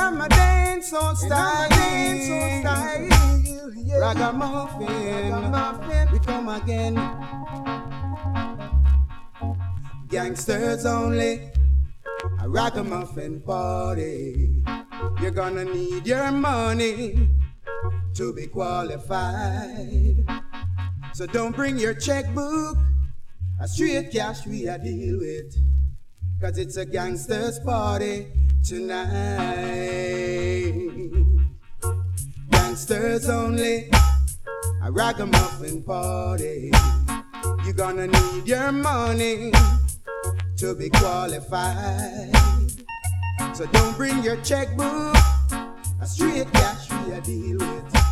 my dance on style, yeah. Ragamuffin, we come again. Gangsters only, a ragamuffin party. You're gonna need your money to be qualified. So don't bring your checkbook, a straight cash we a deal with. Cause it's a gangsters party tonight. Gangsters only, a ragamuffin party. You're gonna need your money to be qualified. So don't bring your checkbook, a straight cash we a deal with.